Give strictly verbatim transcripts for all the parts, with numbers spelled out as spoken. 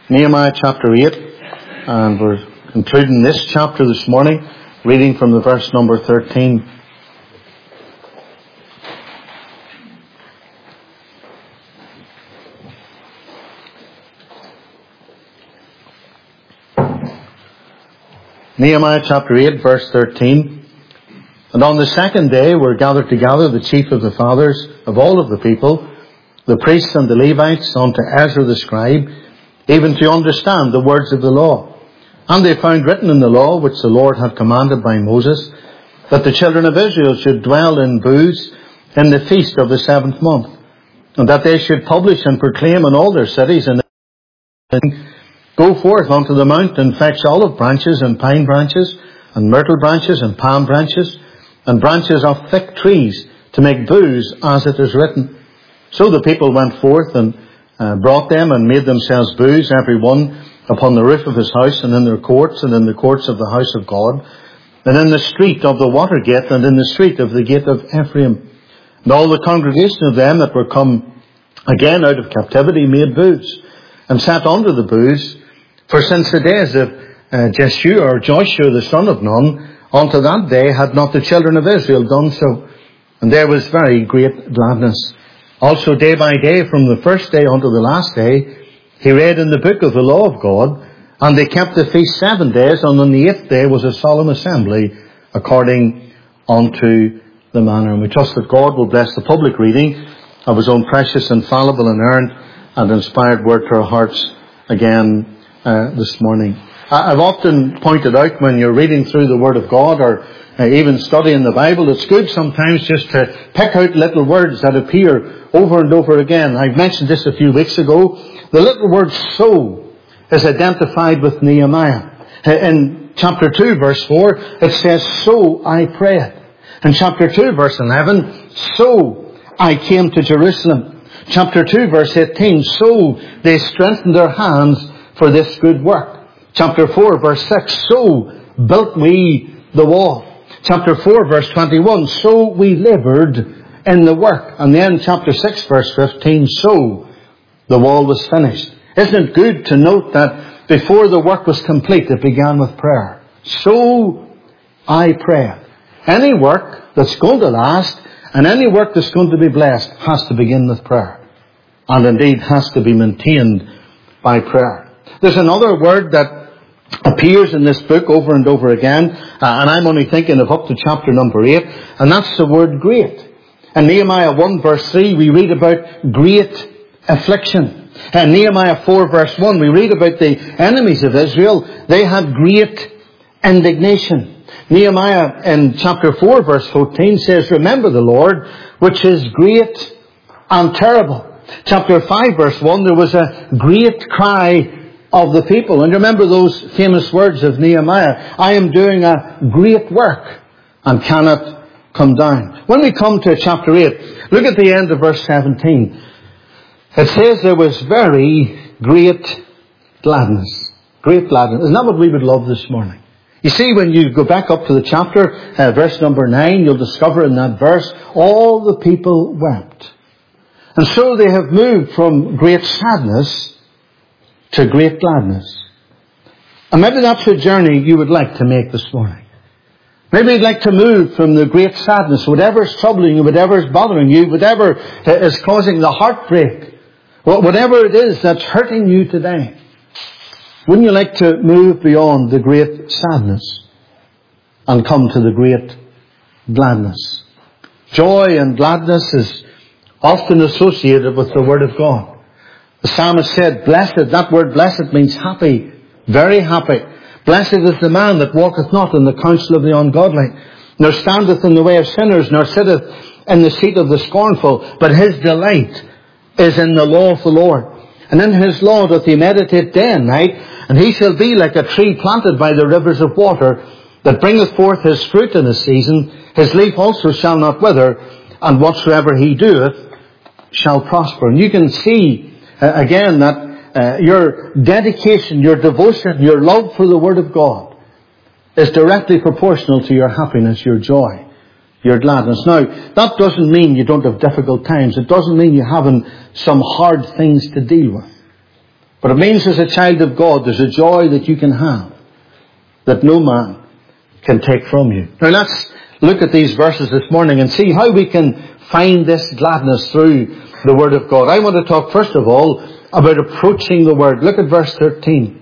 Nehemiah chapter eight, and we're concluding this chapter this morning, reading from the verse number thirteen. Nehemiah chapter eight, verse thirteen. And on the second day were gathered together the chief of the fathers of all of the people, the priests and the Levites, unto Ezra the scribe, even to understand the words of the law. And they found written in the law, which the Lord had commanded by Moses, that the children of Israel should dwell in booths in the feast of the seventh month, and that they should publish and proclaim in all their cities, and go forth unto the mount and fetch olive branches and pine branches and myrtle branches and palm branches and branches of thick trees to make booths, as it is written. So the people went forth and uh, brought them and made themselves booths, every one upon the roof of his house, and in their courts, and in the courts of the house of God, and in the street of the water gate, and in the street of the gate of Ephraim. And all the congregation of them that were come again out of captivity made booths, and sat under the booths. For since the days of uh, Jeshua or Joshua the son of Nun, unto that day had not the children of Israel done so. And there was very great gladness. Also day by day, from the first day unto the last day, he read in the book of the law of God, and they kept the feast seven days, and on the eighth day was a solemn assembly, according unto the manner. And we trust that God will bless the public reading of his own precious, infallible, inerrant, and inspired word to our hearts again uh, this morning. I've often pointed out, when you're reading through the Word of God, or uh, even studying the Bible, it's good sometimes just to pick out little words that appear over and over again. I mentioned this a few weeks ago. The little word so is identified with Nehemiah. In chapter two, verse four, it says, so I prayed. In chapter two, verse eleven, so I came to Jerusalem. Chapter two, verse eighteen, so they strengthened their hands for this good work. Chapter four, verse six, so built we the wall. Chapter four, verse twenty-one, so we laboured in the work. And then chapter six, verse fifteen, so the wall was finished. Isn't it good to note that before the work was complete, it began with prayer? So I prayed. Any work that's going to last, and any work that's going to be blessed, has to begin with prayer. And indeed has to be maintained by prayer. There's another word that appears in this book over and over again, uh, and I'm only thinking of up to chapter number eight, and that's the word great. In Nehemiah one verse three, we read about great affliction. In Nehemiah four verse one, we read about the enemies of Israel. They had great indignation. Nehemiah in chapter four verse fourteen says, remember the Lord, which is great and terrible. Chapter five verse one, there was a great cry of the people. And remember those famous words of Nehemiah, I am doing a great work and cannot come down. When we come to chapter eight, look at the end of verse seventeen. It says there was very great gladness. Great gladness. Isn't that what we would love this morning? You see, when you go back up to the chapter, uh, verse number nine, you'll discover in that verse, all the people wept. And so they have moved from great sadness to great gladness. And maybe that's a journey you would like to make this morning. Maybe you'd like to move from the great sadness, whatever is troubling you, whatever is bothering you, whatever is causing the heartbreak, whatever it is that's hurting you today. Wouldn't you like to move beyond the great sadness and come to the great gladness? Joy and gladness is often associated with the Word of God. The psalmist said, blessed, that word blessed means happy, very happy. Blessed is the man that walketh not in the counsel of the ungodly, nor standeth in the way of sinners, nor sitteth in the seat of the scornful, but his delight is in the law of the Lord. And in his law doth he meditate day and night, and he shall be like a tree planted by the rivers of water, that bringeth forth his fruit in his season. His leaf also shall not wither, and whatsoever he doeth shall prosper. And you can see Uh, again, that uh, your dedication, your devotion, your love for the Word of God is directly proportional to your happiness, your joy, your gladness. Now, that doesn't mean you don't have difficult times. It doesn't mean you haven't some hard things to deal with. But it means as a child of God, there's a joy that you can have that no man can take from you. Now let's look at these verses this morning and see how we can find this gladness through the Word of God. I want to talk first of all about approaching the Word. Look at verse thirteen.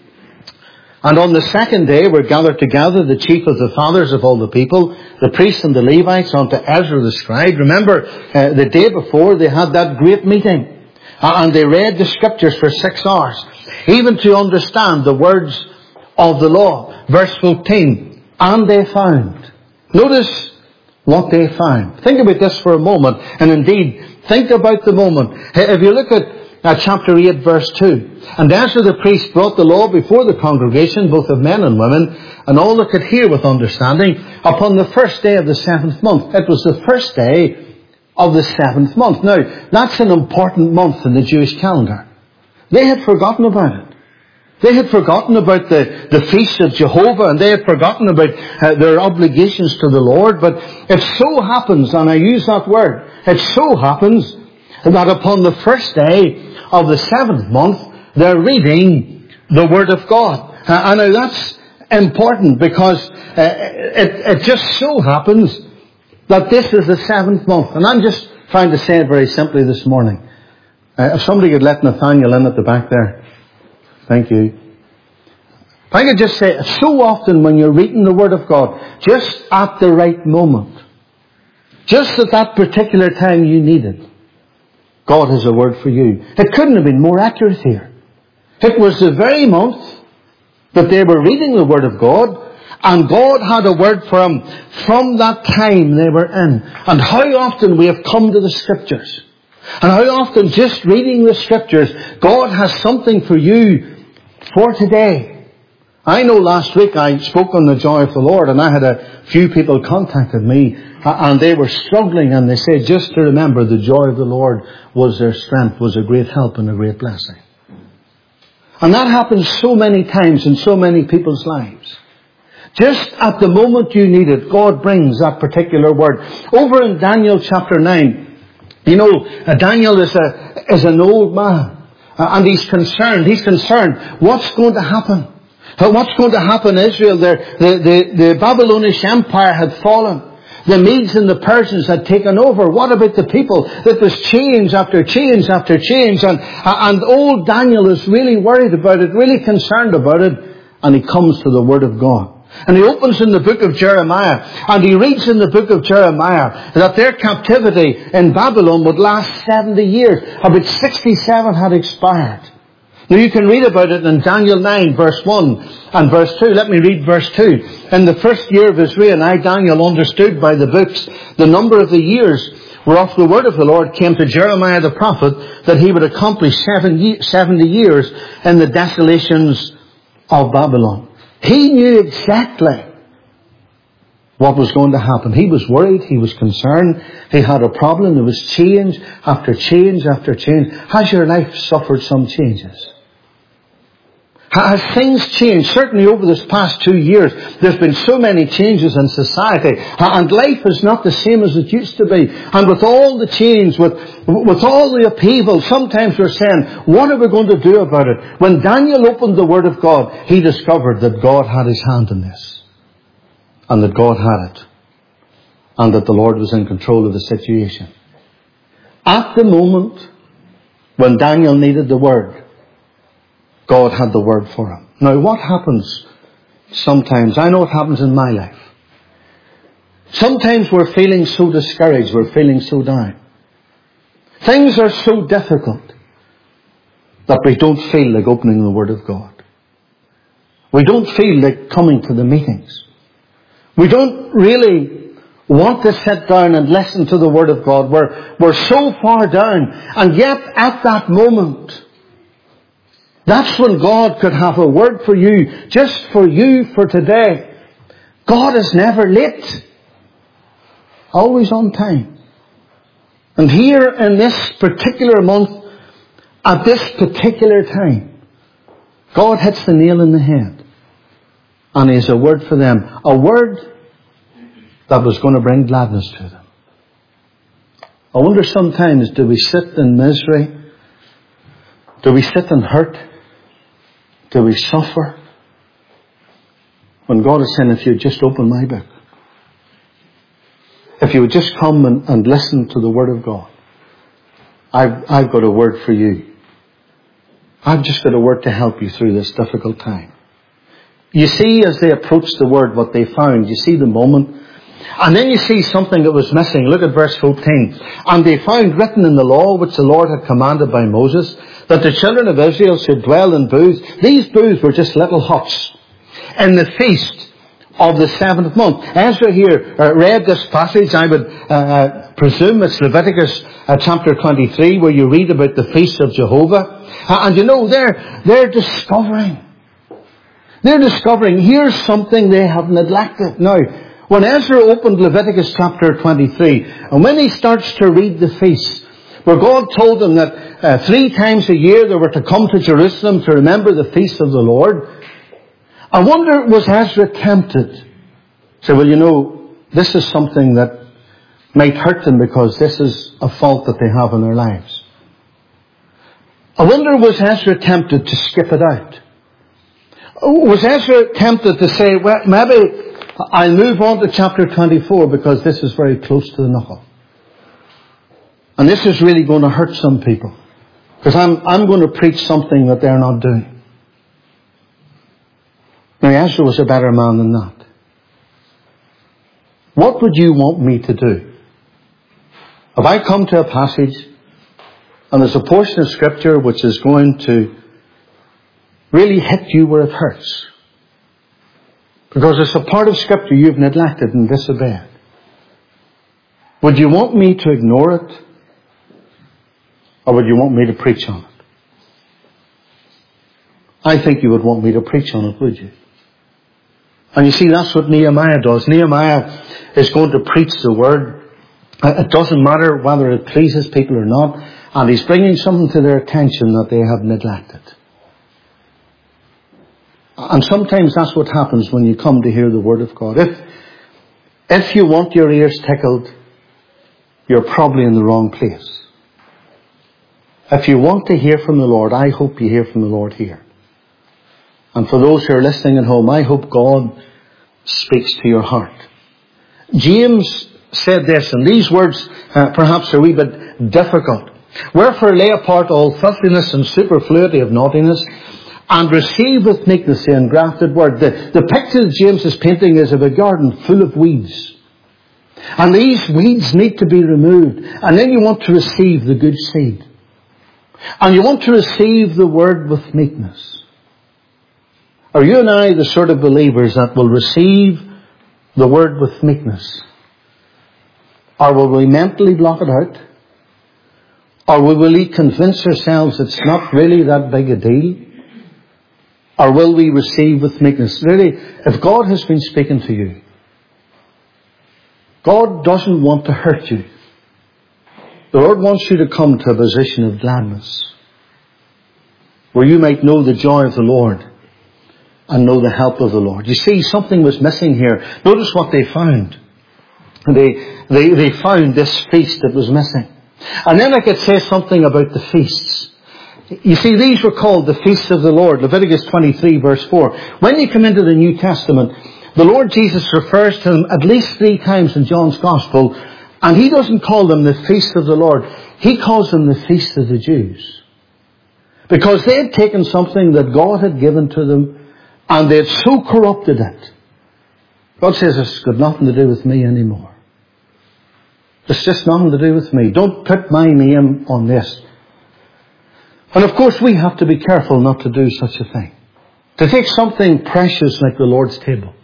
And on the second day were gathered together the chief of the fathers of all the people, the priests and the Levites, unto Ezra the scribe. Remember, uh, the day before they had that great meeting. Uh, and they read the scriptures for six hours. Even to understand the words of the law. Verse fourteen. And they found. Notice what they found. Think about this for a moment. And indeed, think about the moment. If you look at uh, chapter eight, verse two. And Ezra the priest brought the law before the congregation, both of men and women, and all that could hear with understanding, upon the first day of the seventh month. It was the first day of the seventh month. Now, that's an important month in the Jewish calendar. They had forgotten about it. They had forgotten about the, the feast of Jehovah, and they had forgotten about uh, their obligations to the Lord. But it so happens, and I use that word, it so happens that upon the first day of the seventh month, they're reading the Word of God. Uh, and now that's important because uh, it, it just so happens that this is the seventh month. And I'm just trying to say it very simply this morning. Uh, if somebody could let Nathaniel in at the back there. Thank you. If I could just say, so often when you're reading the Word of God, just at the right moment, just at that particular time you need it, God has a word for you. It couldn't have been more accurate here. It was the very month that they were reading the Word of God, and God had a word for them from that time they were in. And how often we have come to the Scriptures, and how often just reading the Scriptures, God has something for you for today. I know last week I spoke on the joy of the Lord, and I had a few people contacted me, and they were struggling, and they said just to remember the joy of the Lord was their strength, was a great help and a great blessing. And that happens so many times in so many people's lives. Just at the moment you need it, God brings that particular word. Over in Daniel chapter nine, you know, uh, Daniel is a is an old man. Uh, and he's concerned. He's concerned. What's going to happen? Uh, what's going to happen in Israel? The, the, the, the Babylonian Empire had fallen. The Medes and the Persians had taken over. What about the people? That was change after change after change. And, and old Daniel is really worried about it, really concerned about it. And he comes to the Word of God. And he opens in the book of Jeremiah, and he reads in the book of Jeremiah that their captivity in Babylon would last seventy years. About sixty-seven had expired. Now you can read about it in Daniel nine verse one and verse two. Let me read verse two. In the first year of his reign, I, Daniel, understood by the books the number of the years whereof the word of the Lord came to Jeremiah the prophet, that he would accomplish seventy years in the desolations of Babylon. He knew exactly what was going to happen. He was worried. He was concerned. He had a problem. There was change after change after change. Has your life suffered some changes? Has things changed? Certainly over this past two years, there's been so many changes in society. And life is not the same as it used to be. And with all the change, with, with all the upheaval, sometimes we're saying, what are we going to do about it? When Daniel opened the Word of God, he discovered that God had his hand in this. And that God had it. And that the Lord was in control of the situation. At the moment when Daniel needed the Word, God had the Word for him. Now what happens sometimes, I know it happens in my life. Sometimes we're feeling so discouraged, we're feeling so down. Things are so difficult that we don't feel like opening the Word of God. We don't feel like coming to the meetings. We don't really want to sit down and listen to the Word of God. We're, we're so far down, and yet at that moment, that's when God could have a word for you, just for you for today. God is never late. Always on time. And here in this particular month, at this particular time, God hits the nail in the head. And He has a word for them. A word that was going to bring gladness to them. I wonder sometimes, do we sit in misery? Do we sit in hurt? Do we suffer? When God is saying, if you just open my book, if you would just come and, and listen to the Word of God, I've, I've got a word for you. I've just got a word to help you through this difficult time. You see, as they approached the Word, what they found. You see the moment. And then you see something that was missing. Look at verse fourteen. And they found written in the law, which the Lord had commanded by Moses, that the children of Israel should dwell in booths. These booths were just little huts in the feast of the seventh month. Ezra here uh, read this passage. I would uh, uh, presume it's Leviticus uh, chapter twenty-three, where you read about the feast of Jehovah. Uh, and you know, they're, they're discovering. They're discovering here's something they have neglected. Now, when Ezra opened Leviticus chapter twenty-three, and when he starts to read the feasts, where God told them that uh, three times a year they were to come to Jerusalem to remember the feast of the Lord, I wonder, was Ezra tempted? So, well, you know, this is something that might hurt them because this is a fault that they have in their lives. I wonder, was Ezra tempted to skip it out? Was Ezra tempted to say, well, maybe I'll move on to chapter twenty-four because this is very close to the knuckle. And this is really going to hurt some people. Because I'm, I'm going to preach something that they're not doing. Now, Ezra was a better man than that. What would you want me to do? If I come to a passage and there's a portion of Scripture which is going to really hit you where it hurts, because it's a part of Scripture you've neglected and disobeyed, would you want me to ignore it? Or would you want me to preach on it? I think you would want me to preach on it, would you? And you see, that's what Nehemiah does. Nehemiah is going to preach the Word. It doesn't matter whether it pleases people or not. And he's bringing something to their attention that they have neglected. And sometimes that's what happens when you come to hear the Word of God. If, if you want your ears tickled, you're probably in the wrong place. If you want to hear from the Lord, I hope you hear from the Lord here. And for those who are listening at home, I hope God speaks to your heart. James said this, and these words uh, perhaps are a wee bit difficult. Wherefore lay apart all filthiness and superfluity of naughtiness, and receive with meekness the engrafted word. The, the picture that James is painting is of a garden full of weeds. And these weeds need to be removed. And then you want to receive the good seed. And you want to receive the word with meekness. Are you and I the sort of believers that will receive the word with meekness? Or will we mentally block it out? Or will we convince ourselves it's not really that big a deal? Or will we receive with meekness? Really, if God has been speaking to you, God doesn't want to hurt you. The Lord wants you to come to a position of gladness, where you might know the joy of the Lord and know the help of the Lord. You see, something was missing here. Notice what they found. They, they, they found this feast that was missing. And then I could say something about the feasts. You see, these were called the feasts of the Lord. Leviticus twenty-three verse four. When you come into the New Testament, the Lord Jesus refers to them at least three times in John's Gospel. And he doesn't call them the feast of the Lord. He calls them the feast of the Jews. Because they had taken something that God had given to them, and they had so corrupted it. God says, it's got nothing to do with me anymore. It's just nothing to do with me. Don't put my name on this. And of course we have to be careful not to do such a thing. To take something precious like the Lord's table,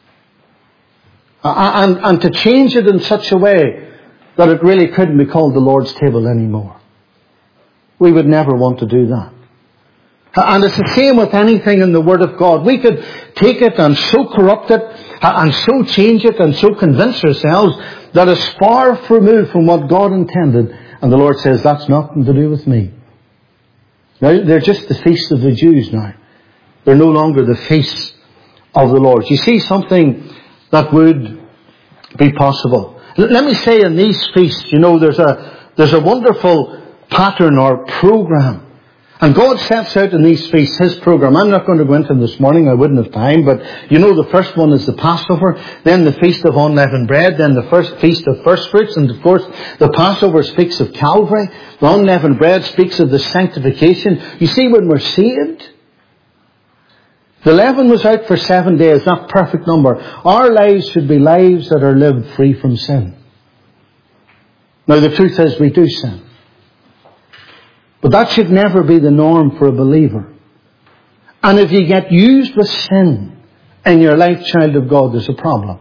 and, and to change it in such a way that it really couldn't be called the Lord's table anymore. We would never want to do that. And it's the same with anything in the Word of God. We could take it and so corrupt it, and so change it, and so convince ourselves that it's far removed from what God intended. And the Lord says, that's nothing to do with me. Now, they're just the feasts of the Jews now. They're no longer the feasts of the Lord. You see something that would be possible. Let me say, in these feasts, you know, there's a, there's a wonderful pattern or program. And God sets out in these feasts His program. I'm not going to go into them this morning. I wouldn't have time. But you know, the first one is the Passover. Then the Feast of Unleavened Bread. Then the first Feast of First Fruits. And of course, the Passover speaks of Calvary. The Unleavened Bread speaks of the sanctification. You see, when we're saved, the leaven was out for seven days. That perfect number. Our lives should be lives that are lived free from sin. Now, the truth is we do sin. But that should never be the norm for a believer. And if you get used with sin in your life, child of God, there's a problem.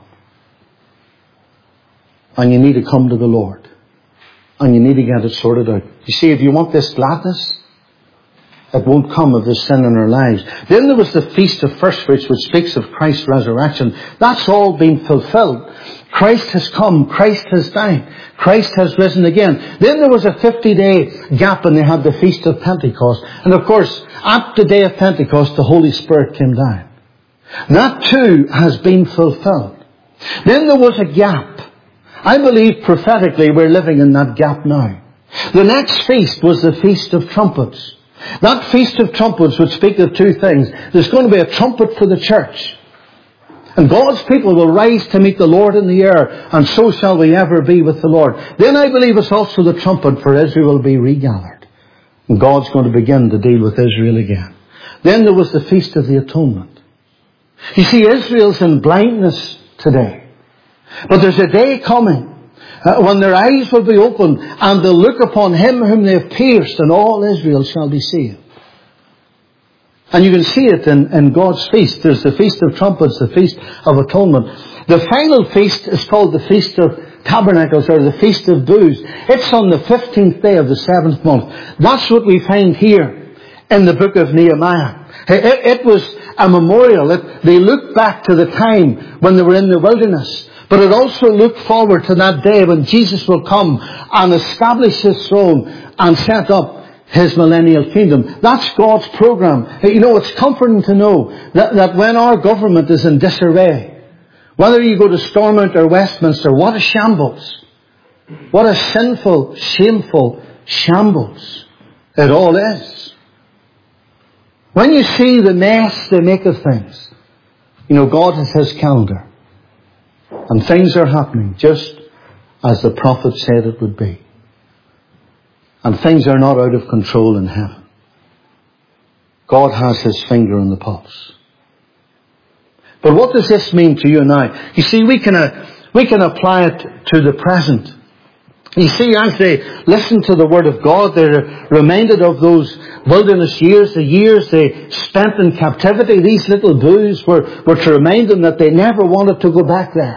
And you need to come to the Lord. And you need to get it sorted out. You see, if you want this gladness, it won't come if there's sin in our lives. Then there was the Feast of First Fruits, which speaks of Christ's resurrection. That's all been fulfilled. Christ has come. Christ has died. Christ has risen again. Then there was a fifty-day gap and they had the Feast of Pentecost. And of course, at the day of Pentecost, the Holy Spirit came down. That too has been fulfilled. Then there was a gap. I believe prophetically we're living in that gap now. The next feast was the Feast of Trumpets. That Feast of Trumpets would speak of two things. There's going to be a trumpet for the church. And God's people will rise to meet the Lord in the air. And so shall we ever be with the Lord. Then I believe it's also the trumpet for Israel will be regathered. And God's going to begin to deal with Israel again. Then there was the Feast of the Atonement. You see, Israel's in blindness today. But there's a day coming Uh, when their eyes will be opened and they'll look upon Him whom they have pierced, and all Israel shall be saved. And you can see it in, in God's feast. There's the Feast of Trumpets, the Feast of Atonement. The final feast is called the Feast of Tabernacles, or the Feast of Booths. It's on the fifteenth day of the seventh month. That's what we find here in the book of Nehemiah. It, it was a memorial. It, they looked back to the time when they were in the wilderness. But it also looked forward to that day when Jesus will come and establish His throne and set up His millennial kingdom. That's God's program. You know, it's comforting to know that, that when our government is in disarray, whether you go to Stormont or Westminster, what a shambles. What a sinful, shameful shambles it all is. When you see the mess they make of things, you know, God has His calendar. And things are happening just as the prophet said it would be. And things are not out of control in heaven. God has His finger on the pulse. But what does this mean to you and I? You see, we can, uh, we can apply it to the present. You see, as they listen to the Word of God, they're reminded of those wilderness years, the years they spent in captivity. These little boos were, were to remind them that they never wanted to go back there.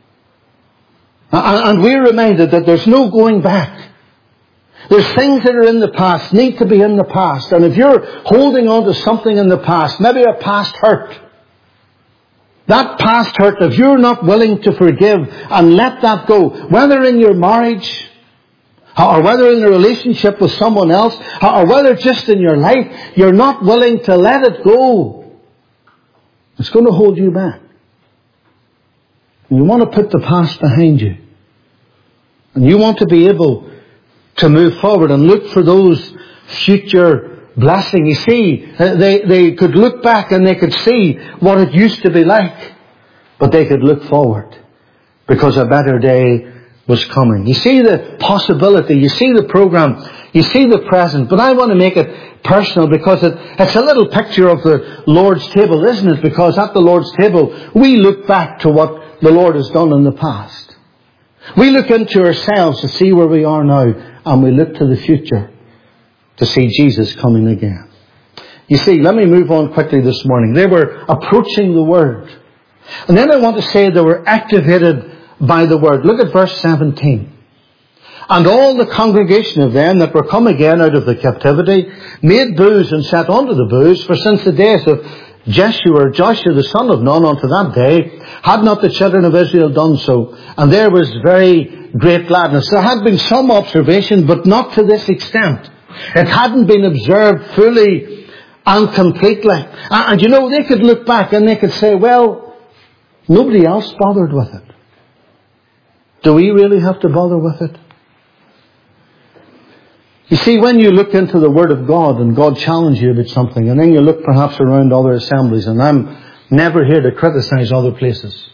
And we're reminded that there's no going back. There's things that are in the past, need to be in the past. And if you're holding on to something in the past, maybe a past hurt, that past hurt, if you're not willing to forgive and let that go, whether in your marriage, or whether in a relationship with someone else, or whether just in your life, you're not willing to let it go, it's going to hold you back. And you want to put the past behind you. And you want to be able to move forward and look for those future blessings. You see, they, they could look back and they could see what it used to be like. But they could look forward because a better day was coming. You see the possibility. You see the program. You see the present. But I want to make it personal because it, it's a little picture of the Lord's table, isn't it? Because at the Lord's table, we look back to what the Lord has done in the past. We look into ourselves to see where we are now, and we look to the future to see Jesus coming again. You see, let me move on quickly this morning. They were approaching the Word. And then I want to say they were activated by the Word. Look at verse seventeen. And all the congregation of them that were come again out of the captivity made booths and sat under the booths, for since the days of Jeshua, or Joshua the son of Nun, unto that day, had not the children of Israel done so. And there was very great gladness. There had been some observation, but not to this extent. It hadn't been observed fully and completely. And you know, they could look back and they could say, well, nobody else bothered with it. Do we really have to bother with it? You see, when you look into the Word of God and God challenges you about something, and then you look perhaps around other assemblies, and I'm never here to criticize other places.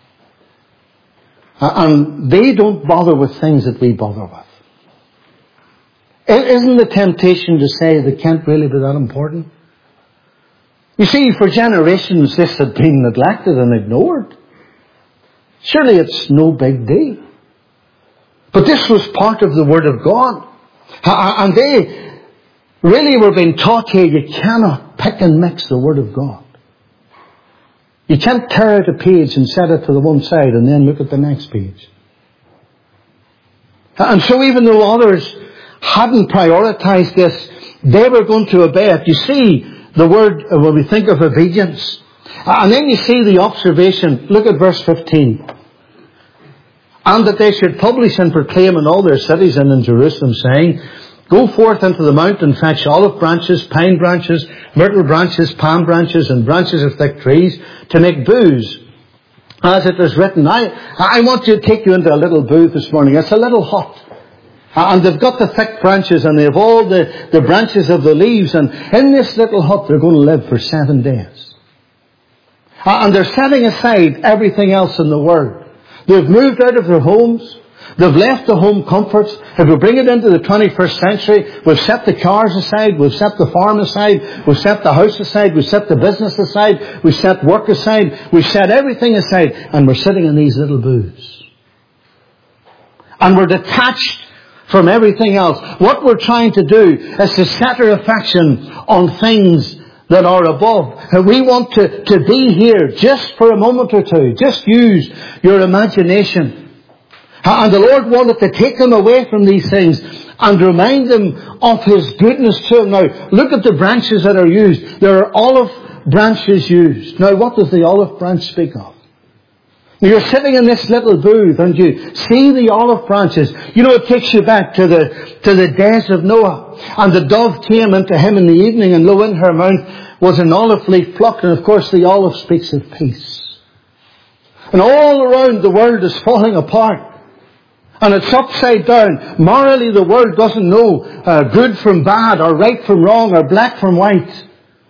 And they don't bother with things that we bother with. Isn't the temptation to say that can't really be that important? You see, for generations this had been neglected and ignored. Surely it's no big deal. But this was part of the Word of God. And they really were being taught here, you cannot pick and mix the Word of God. You can't tear out a page and set it to the one side and then look at the next page. And so even though others hadn't prioritized this, they were going to obey it. You see the word, when we think of obedience. And then you see the observation. Look at verse fifteen. And that they should publish and proclaim in all their cities and in Jerusalem, saying, go forth into the mountain, fetch olive branches, pine branches, myrtle branches, palm branches, and branches of thick trees, to make booths. As it is written, I, I want to take you into a little booth this morning. It's a little hut. And they've got the thick branches, and they have all the, the branches of the leaves. And in this little hut, they're going to live for seven days. And they're setting aside everything else in the world. They've moved out of their homes. They've left the home comforts. If we bring it into the twenty-first century, we've set the cars aside, we've set the farm aside, we've set the house aside, we've set the business aside, we've set work aside, we've set everything aside, and we're sitting in these little booths. And we're detached from everything else. What we're trying to do is to set our affection on things that are above. And we want to, to be here just for a moment or two. Just use your imagination. And the Lord wanted to take them away from these things and remind them of His goodness to them. Now, look at the branches that are used. There are olive branches used. Now, what does the olive branch speak of? You're sitting in this little booth and you see the olive branches. You know, it takes you back to the to the days of Noah. And the dove came into him in the evening, and lo, in her mouth was an olive leaf plucked. And of course the olive speaks of peace. And all around the world is falling apart. And it's upside down. Morally the world doesn't know uh, good from bad, or right from wrong, or black from white.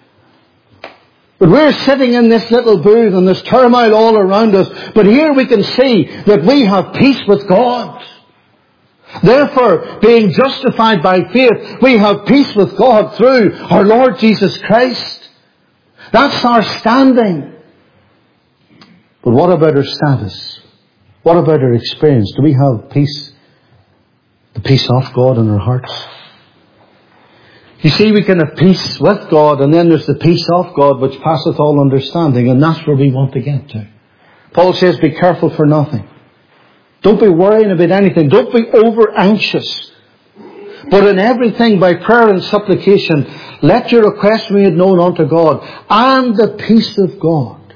But we're sitting in this little booth and there's turmoil all around us. But here we can see that we have peace with God. Therefore, being justified by faith, we have peace with God through our Lord Jesus Christ. That's our standing. But what about our status? What about our experience? Do we have peace? The peace of God in our hearts? You see, we can have peace with God, and then there's the peace of God which passeth all understanding, and that's where we want to get to. Paul says, be careful for nothing. Don't be worrying about anything. Don't be over anxious. But in everything, by prayer and supplication, let your requests be made known unto God, and the peace of God,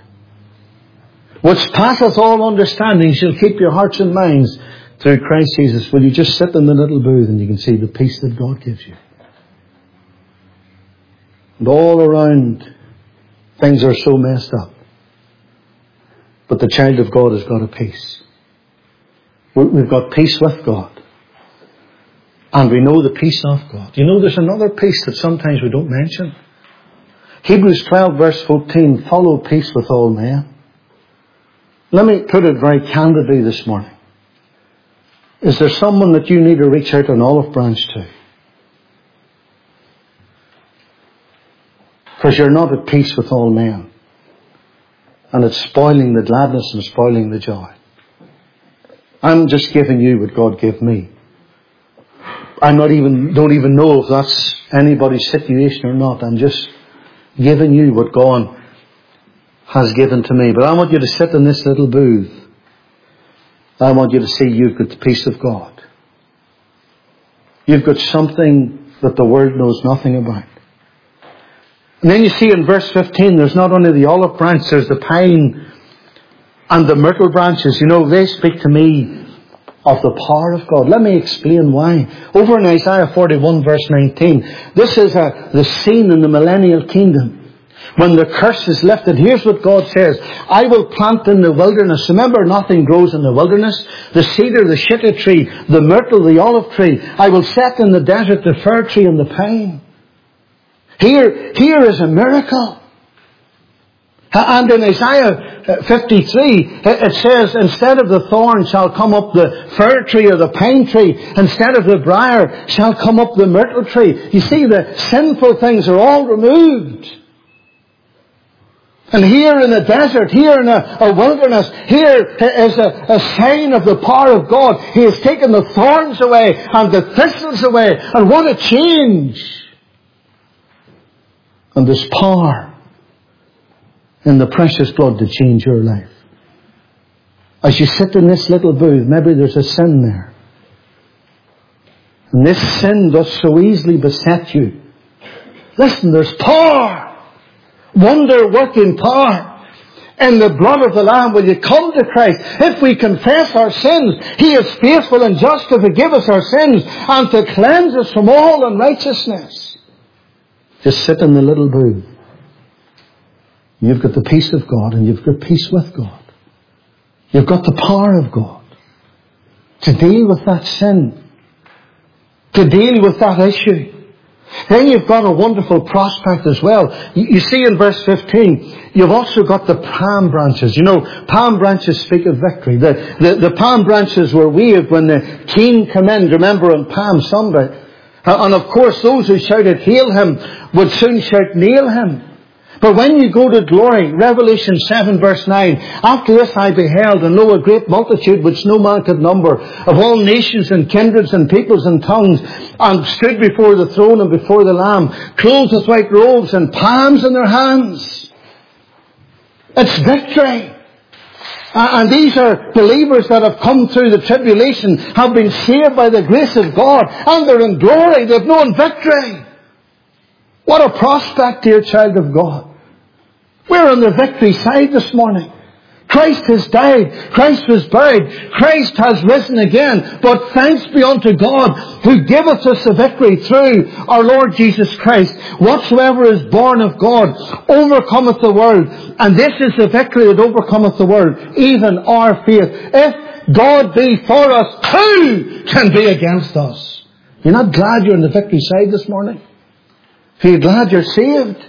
which passeth all understanding, shall keep your hearts and minds through Christ Jesus. Will you just sit in the little booth and you can see the peace that God gives you? And all around, things are so messed up. But the child of God has got a peace. We've got peace with God. And we know the peace of God. You know, there's another peace that sometimes we don't mention. Hebrews twelve verse fourteen, follow peace with all men. Let me put it very candidly this morning. Is there someone that you need to reach out an olive branch to? Because you're not at peace with all men. And it's spoiling the gladness and spoiling the joy. I'm just giving you what God gave me. I not even don't even know if that's anybody's situation or not. I'm just giving you what God has given to me. But I want you to sit in this little booth. I want you to see you've got the peace of God. You've got something that the world knows nothing about. And then you see in verse fifteen, there's not only the olive branch, there's the pine and the myrtle branches. You know, they speak to me of the power of God. Let me explain why. Over in Isaiah forty-one verse nineteen, this is a, the scene in the millennial kingdom. When the curse is lifted, here's what God says. I will plant in the wilderness. Remember, nothing grows in the wilderness. The cedar, the shittah tree, the myrtle, the olive tree. I will set in the desert the fir tree and the pine. Here, here is a miracle. And in Isaiah fifty-three, it says, instead of the thorn shall come up the fir tree or the pine tree. Instead of the briar shall come up the myrtle tree. You see, the sinful things are all removed. And here in the desert, here in a, a wilderness, here is a, a sign of the power of God. He has taken the thorns away and the thistles away. And what a change! And there's power in the precious blood to change your life. As you sit in this little booth, maybe there's a sin there. And this sin does so easily beset you. Listen, there's power. Wonder-working power in the blood of the Lamb. Will you come to Christ? If we confess our sins, He is faithful and just to forgive us our sins and to cleanse us from all unrighteousness. Just sit in the little booth. You've got the peace of God and you've got peace with God. You've got the power of God to deal with that sin, to deal with that issue. Then you've got a wonderful prospect as well. You see in verse fifteen, you've also got the palm branches. You know, palm branches speak of victory. The, the, the palm branches were waved when the king came in, remember, on Palm Sunday. And of course, those who shouted, "Hail Him," would soon shout, "Nail Him." But when you go to glory, Revelation seven verse nine, after this I beheld, and lo, a great multitude which no man could number, of all nations and kindreds and peoples and tongues, and stood before the throne and before the Lamb, clothed with white robes and palms in their hands. It's victory. And these are believers that have come through the tribulation, have been saved by the grace of God, and they're in glory. They've known victory. What a prospect, dear child of God. We're on the victory side this morning. Christ has died. Christ was buried. Christ has risen again. But thanks be unto God who giveth us the victory through our Lord Jesus Christ. Whatsoever is born of God overcometh the world. And this is the victory that overcometh the world, even our faith. If God be for us, who can be against us? You're not glad you're on the victory side this morning? Are you glad you're saved?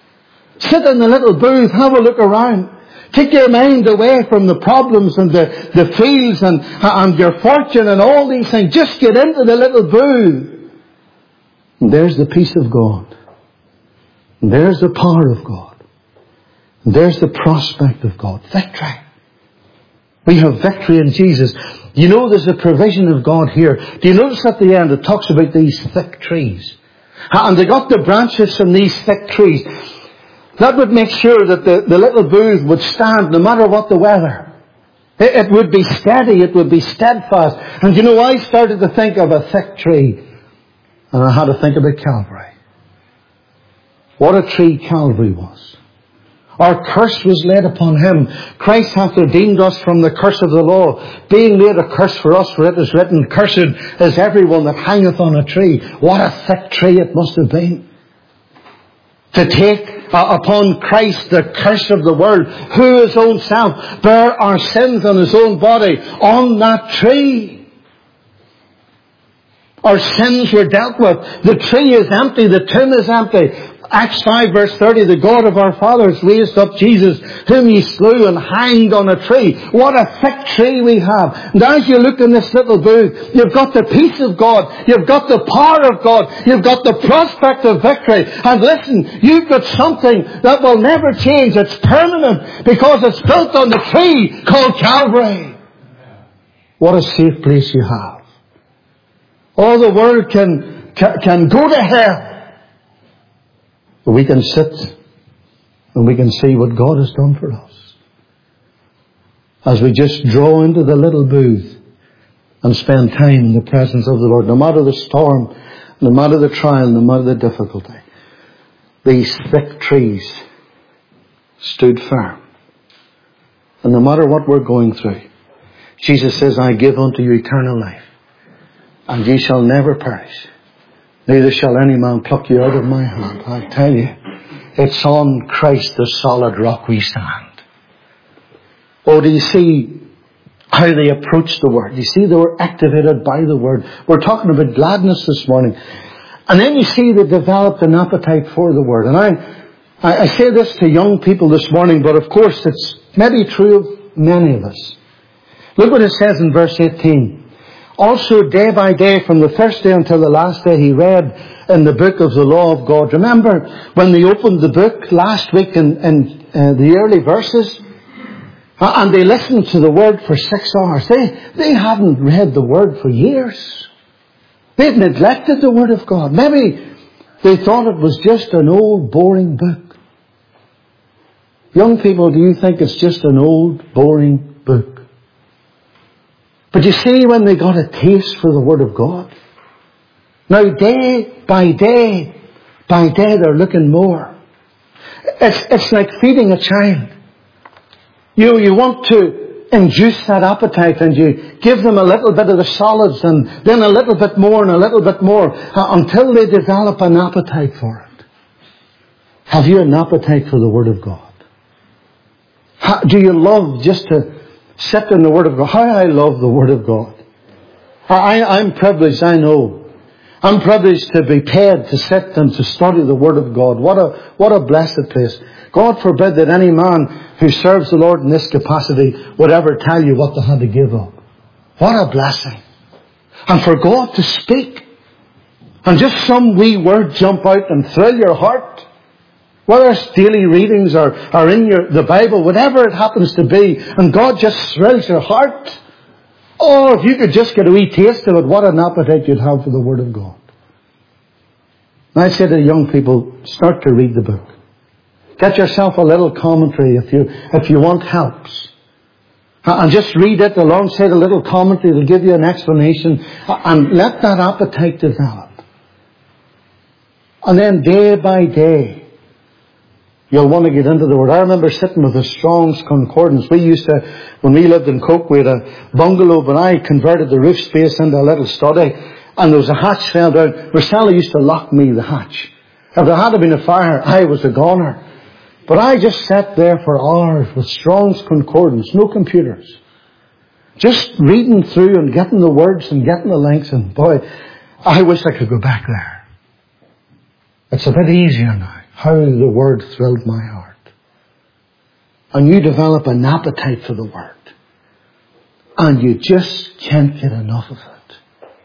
Sit in the little booth, have a look around. Take your mind away from the problems and the, the fields and, and your fortune and all these things. Just get into the little booth. And there's the peace of God. And there's the power of God. And there's the prospect of God. Victory. We have victory in Jesus. You know there's a provision of God here. Do you notice at the end it talks about these thick trees? And they got the branches from these thick trees. That would make sure that the, the little booth would stand no matter what the weather. It, it would be steady. It would be steadfast. And you know, I started to think of a thick tree. And I had to think about Calvary. What a tree Calvary was. Our curse was laid upon Him. Christ hath redeemed us from the curse of the law, being made a curse for us, for it is written, "Cursed is everyone that hangeth on a tree." What a thick tree it must have been. To take uh, upon Christ the curse of the world, who His own self bare our sins on His own body on that tree. Our sins were dealt with. The tree is empty. The tomb is empty. Acts five verse thirty, the God of our fathers raised up Jesus, whom He slew and hanged on a tree. What a thick tree we have. And as you look in this little booth, you've got the peace of God, you've got the power of God, you've got the prospect of victory. And listen, you've got something that will never change. It's permanent because it's built on the tree called Calvary. What a safe place you have. All the world can, can, can go to hell. But we can sit and we can see what God has done for us. As we just draw into the little booth and spend time in the presence of the Lord. No matter the storm, no matter the trial, no matter the difficulty. These thick trees stood firm. And no matter what we're going through, Jesus says, "I give unto you eternal life, and ye shall never perish. Neither shall any man pluck you out of my hand." I tell you, It's on Christ, the solid rock, we stand. Oh, do you see how they approach the Word? You see they were activated by the Word. We're talking about gladness this morning. And then you see they developed an appetite for the Word. And I, I, I say this to young people this morning, but of course it's maybe true of many of us. Look what it says in verse eighteen. Also day by day, from the first day until the last day, he read in the book of the law of God. Remember when they opened the book last week in, in uh, the early verses? And they listened to the Word for six hours. They, they hadn't read the Word for years. They'd neglected the Word of God. Maybe they thought it was just an old, boring book. Young people, do you think it's just an old, boring book? But you see, when they got a taste for the Word of God, now day by day, by day they're looking more. It's, it's like feeding a child. You, you want to induce that appetite and you give them a little bit of the solids and then a little bit more and a little bit more uh, until they develop an appetite for it. Have you an appetite for the Word of God? How, do you love just to sit in the Word of God? How I love the Word of God. I, I'm privileged, I know. I'm privileged to be paid to sit and to study the Word of God. What a, what a blessed place. God forbid that any man who serves the Lord in this capacity would ever tell you what they had to give up. What a blessing. And for God to speak. And just some wee word jump out and thrill your heart. Whether it's daily readings or, or in your, the Bible, whatever it happens to be. And God just thrills your heart. Oh, if you could just get a wee taste of it, what an appetite you'd have for the Word of God. And I say to young people, start to read the book. Get yourself a little commentary if you if you want helps. And just read it alongside a little commentary. It'll give you an explanation. And let that appetite develop. And then day by day, you'll want to get into the Word. I remember sitting with the Strong's Concordance. We used to, when we lived in Coke, we had a bungalow, but I converted the roof space into a little study. And there was a hatch fell down. Marcella used to lock me the hatch. If there had been a fire, I was a goner. But I just sat there for hours with Strong's Concordance, no computers. Just reading through and getting the words and getting the links. And boy, I wish I could go back there. It's a bit easier now. How the Word thrilled my heart. And you develop an appetite for the Word. And you just can't get enough of it.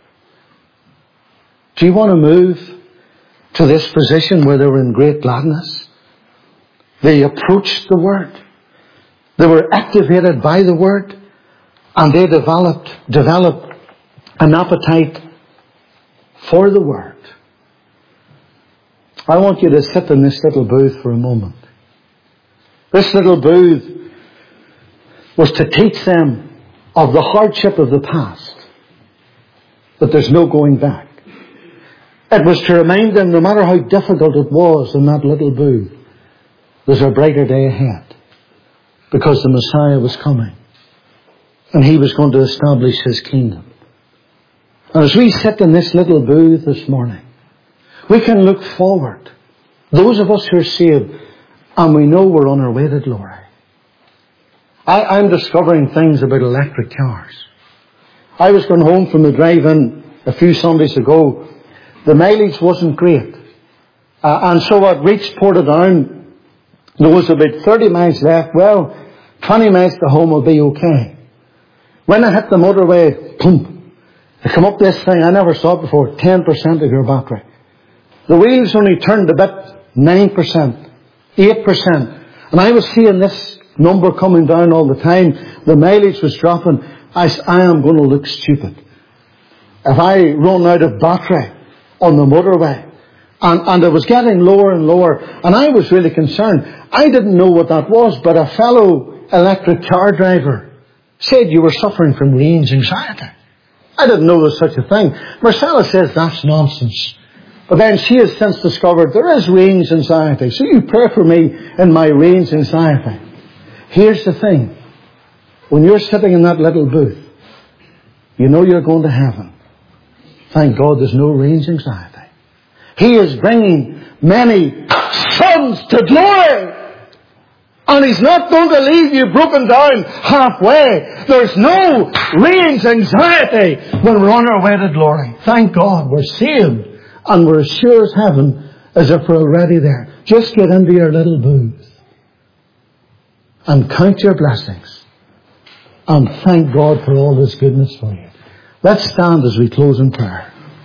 Do you want to move to this position where they were in great gladness? They approached the Word. They were activated by the Word. And they developed, developed an appetite for the Word. I want you to sit in this little booth for a moment. This little booth was to teach them of the hardship of the past. That there's no going back. It was to remind them, no matter how difficult it was in that little booth, there's a brighter day ahead. Because the Messiah was coming. And He was going to establish His kingdom. And as we sit in this little booth this morning, we can look forward. Those of us who are saved, and we know we're on our way to glory. I, I'm discovering things about electric cars. I was going home from the drive-in a few Sundays ago. The mileage wasn't great. Uh, and so I reached Portadown. There was about thirty miles left. Well, twenty miles to home will be okay. When I hit the motorway, boom, I come up this thing, I never saw it before, ten percent of your battery. The wheels only turned a bit, nine percent, eight percent. And I was seeing this number coming down all the time. The mileage was dropping. I said, I am going to look stupid. If I run out of battery on the motorway. And, and it was getting lower and lower. And I was really concerned. I didn't know what that was, but a fellow electric car driver said you were suffering from range anxiety. I didn't know there was such a thing. Marcella says that's nonsense. But then she has since discovered there is range anxiety. So you pray for me in my range anxiety. Here's the thing. When you're sitting in that little booth, you know you're going to heaven. Thank God there's no range anxiety. He is bringing many sons to glory. And He's not going to leave you broken down halfway. There's no range anxiety when we're on our way to glory. Thank God we're saved and we're as sure as heaven as if we're already there. Just get into your little booth and count your blessings and thank God for all His goodness for you. Let's stand as we close in prayer.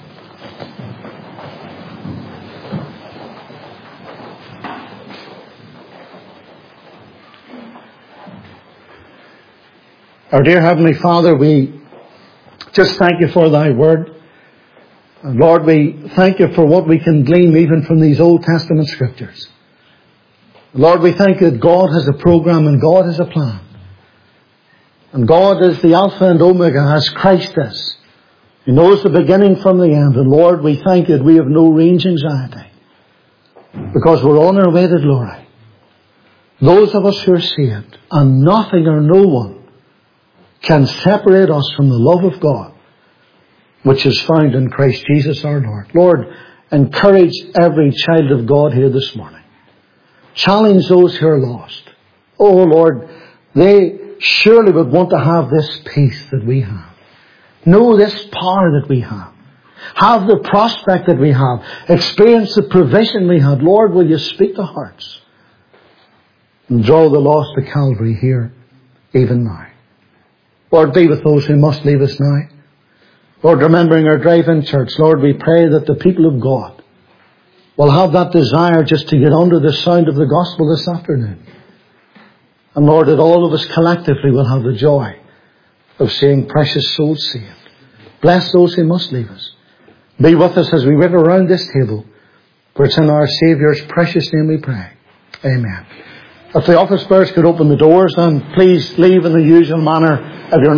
Our dear Heavenly Father, we just thank You for Thy Word. And Lord, we thank You for what we can glean even from these Old Testament Scriptures. Lord, we thank You that God has a program and God has a plan. And God is the Alpha and Omega, as Christ is. He knows the beginning from the end. And Lord, we thank You that we have no range anxiety, because we're on our way to glory. Those of us who are saved, and nothing or no one can separate us from the love of God, which is found in Christ Jesus our Lord. Lord, encourage every child of God here this morning. Challenge those who are lost. Oh Lord, they surely would want to have this peace that we have. Know this power that we have. Have the prospect that we have. Experience the provision we have. Lord, will You speak to hearts and draw the lost to Calvary here, even now. Lord, be with those who must leave us now. Lord, remembering our drive-in church, Lord, we pray that the people of God will have that desire just to get under the sound of the gospel this afternoon. And Lord, that all of us collectively will have the joy of seeing precious souls saved. Bless those who must leave us. Be with us as we wait around this table, for it's in our Saviour's precious name we pray. Amen. If the office bearers could open the doors, then please leave in the usual manner if you're not